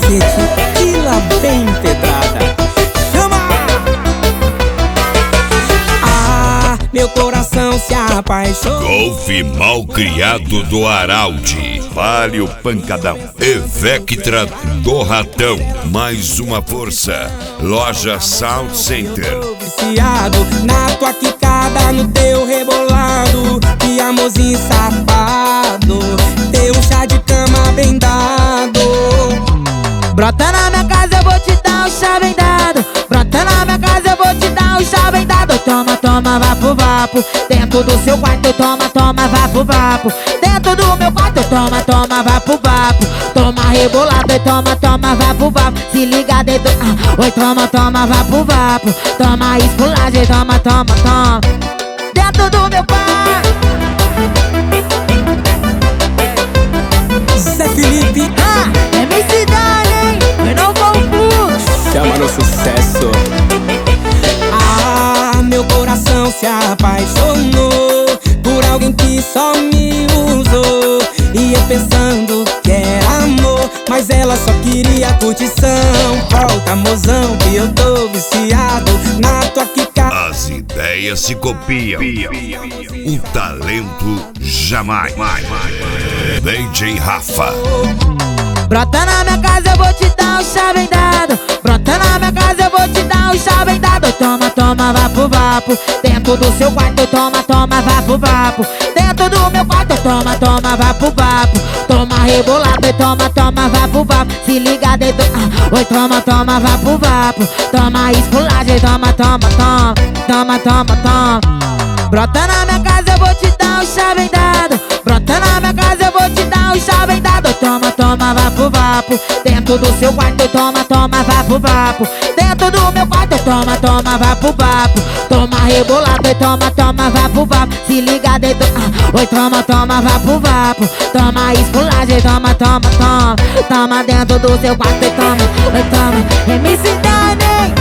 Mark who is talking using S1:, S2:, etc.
S1: cacete, e lá vem pedrada. Chama! Ah, meu coração se apaixonou.
S2: Golfe mal criado do Araldi. Vale o pancadão. Evectra do Ratão. Mais uma força. Loja Sound Center.
S1: Tô viciado na tua quicada, no teu rebolado. Que amorzinho safado, teu chá de cama bem dado.
S3: Brota na minha casa, eu vou te dar um chá bem dado. Brota na minha casa, eu vou te dar um chá bem dado. Toma, toma, vapo, vapo. Dentro do seu quarto, toma, toma, vapo, vapo. Dentro do meu quarto, toma, toma, vapo, vapo. Toma rebolado e toma, toma, vapo, vapo. Se liga dentro, oi, toma, toma, vapo, vapo. Toma esculagem, toma, toma, toma. Dentro do meu quarto.
S1: Zé Felipe,
S3: MC Dani, eu não vou fluxo.
S1: chama no sucesso. Ah, meu coração se apaixonou por alguém que só me usou. E eu pensando que era amor, mas ela só queria curtição. Volta, mozão, que eu tô viciado na tua quicada.
S2: As ideias se copiam. O talento jamais. DJ Rafa.
S3: Brota na minha casa, eu vou te dar um chá bem dado. Brota na minha casa, eu vou te dar um chá bem dado. Toma, toma, vapo, vapo. Dentro do seu quarto, toma, toma, vapo, vapo. Dentro do meu quarto, toma, toma, vapo, vapo. Toma rebolado e toma, toma, vapo, vapo. Se liga dentro, oi, toma, toma, vapo, vapo. Toma esculagem, toma, toma, toma. Toma, toma, toma. Brota na minha casa, eu vou te dar um chá bem dado. Brota na minha casa, eu vou te dar um chá bem dado. Toma, toma, vapo, vapo. Dentro do seu quarto, toma, toma, vapo, vapo. Dentro do meu quarto, toma, toma, vapo, vapo. Toma rebolado e toma, toma, vapo, vapo. Se liga dentro, oi, toma, toma, vapo, vapo. Toma esculagem, toma, toma, toma. Toma dentro do seu quarto e toma, oi, toma. MC Dani.